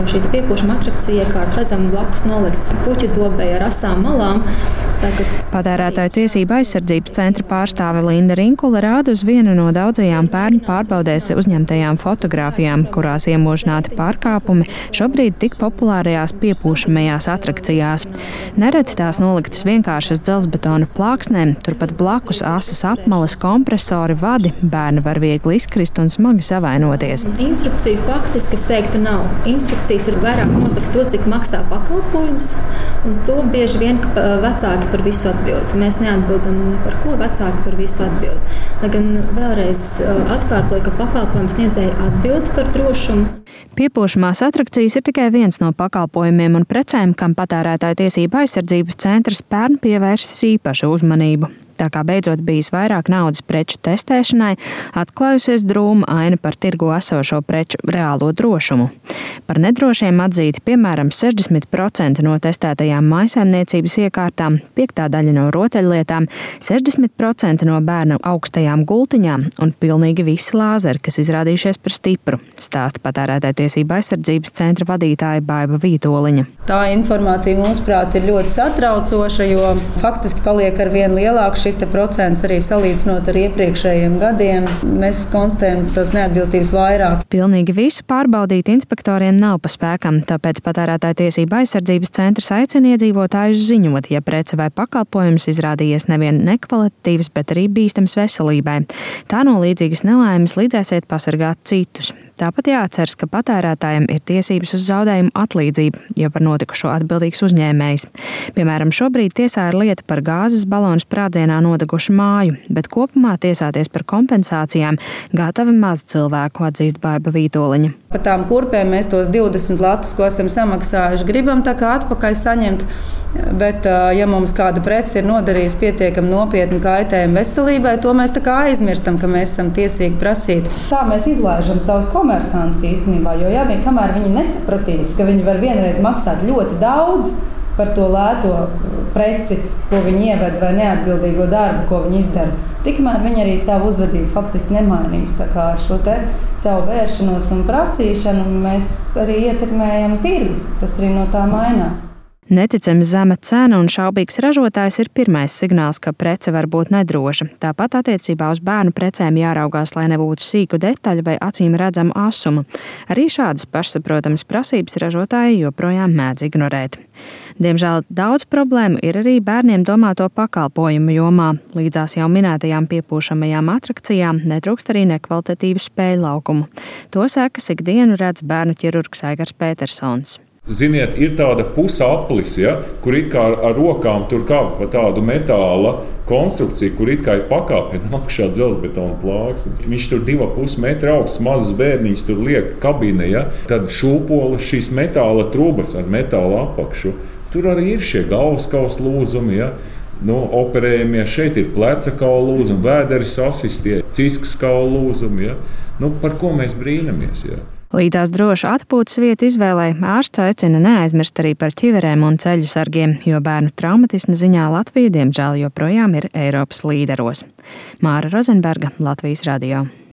šī piepūšama atrakcija iekārta redzama blakus nolikts puķu dobei ar asām malām. Patērētāju tiesību aizsardzības centra pārstāve Linda Rinkula rāda uz vienu no daudzajām pērnu pārbaudēs uzņemtajām fotogrāfijām, kurās iemožināti pārkāpumi šobrīd tik populārajās piepūšamajās atrakcijās. Nereti tās noliktas vienkārši uz dzelzbetona plāksnēm, turpat blakus asas apmalas, kompresori, vadi, bērni var viegli izkrist un smagi savainoties. Instrukciju faktiski, es teiktu, nav. Instrukcijas ir vairāk nosaka to, cik maksā pakalpojums, un to bieži vien vecāki par visu atbild. Mēs neatbildam ne par ko, vecāki par visu atbild. Gan vēlreiz atkārtoju, ka pakalpojums sniedzēji atbild par drošumu. Piepūšamās atrakcijas ir tikai viens no pakalpojumiem un precēm, kam Patērētāju tiesību aizsardzības centrs pērn pievērsis īpašu uzmanību. Tā kā beidzot bijis vairāk naudas preču testēšanai, atklājusies drūma aina par tirgu esošo preču reālo drošumu. Par nedrošiem atzīti piemēram 60% no testētajām mājsaimniecības iekārtām, 5. daļa no rotaļlietām, 60% no bērnu augstajām gultiņām un pilnīgi visi lāzeri, kas izrādījušies par stipru, stāsta Patērētāju tiesību aizsardzības centra vadītāja Baiva Vītoliņa. Tā informācija, mūsuprāt, ir ļoti satraucoša, jo faktiski paliek ar vien lielāks šis procents arī salīdzinot ar iepriekšējiem gadiem. Mēs konstatējam tās neatbilstības vairāk. Pilnīgi visu pārbaudīt inspektoriem nav pa spēkam, tāpēc Patērētāju tiesību aizsardzības centrs aicina iedzīvotājus ziņot, ja prece vai pakalpojums izrādījies nevien nekvalitatīvs, bet arī bīstams veselībai. Tā no līdzīgas nelaimes līdzēsiet pasargāt citus. Tāpat jāatceras, ka patērētājiem ir tiesības uz zaudējumu atlīdzību, ja par notikušo atbildīgs uzņēmējs. Piemēram, šobrīd tiesā ir lieta par gāzes balonu sprādzienā nodegušu māju, bet kopumā tiesāties par kompensācijām gatavi maz cilvēku, atzīst Baiva Vītoliņa. Par tām kurpēm mēs tos 20 latus, ko esam samaksājuši, gribam tā kā atpakaļ saņemt, bet ja mums kāda prece ir nodarījusi pietiekami nopietnu kaitējumu veselībai, to mēs tā kā aizmirstam, ka mēs esam tiesīgi prasīt. Tā mēs izlaižam savus komersantus īstenībā, jo kamēr viņi nesapratīs, ka viņi var vienreiz maksāt ļoti daudz par to lēto preci, ko viņi ieved, vai neatbildīgo darbu, ko viņi izdara, tikmēr viņi arī savu uzvedību faktiski nemainīs. Tā kā ar šo te savu vēršanos un prasīšanu mēs arī ietekmējam tirgu. Tas arī no tā mainās. Neticami zema cena un šaubīgs ražotājs ir pirmais signāls, ka prece var būt nedroša. Tāpat attiecībā uz bērnu precēm jāraugās, lai nebūtu sīku detaļu vai acīm redzamu asumu. Arī šādas pašsaprotamas prasības ražotāji joprojām mēdz ignorēt. Diemžēl daudz problēmu ir arī bērniem domāto pakalpojumu jomā. Līdzās jau minētajām piepūšamajām atrakcijām netrūkst arī nekvalitatīvu spēļu laukumu. To sekas ikdienu redz bērnu ķirurgs Aigars Petersons. Ziniet, ir tāda pusaplis, ja, kur it kā ar rokām tur kāp pa tādu metāla konstrukciju, kur it kā ir pakāpena apakšā dzelzbetona plāksnes. Viņš tur 2,5 metra augsts, mazs bērniņš tur liek kabīne, ja. Tad šūpola šīs metāla trubas ar metāla apakšu. Tur arī ir šie galvaskausa lūzumi, ja. Operējumie šeit ir pleca kaula lūzumi, vēderi sasistie, ciskas kaula lūzumi, ja. Par ko mēs brīnamies, ja. Līdzās drošu atpūtas vietu izvēlei ārsts aicina neaizmirst arī par ķiverēm un ceļu sargiem, jo bērnu traumatisma ziņā Latvija diemžēl joprojām ir Eiropas līderos. Māra Rozenberga, Latvijas radio.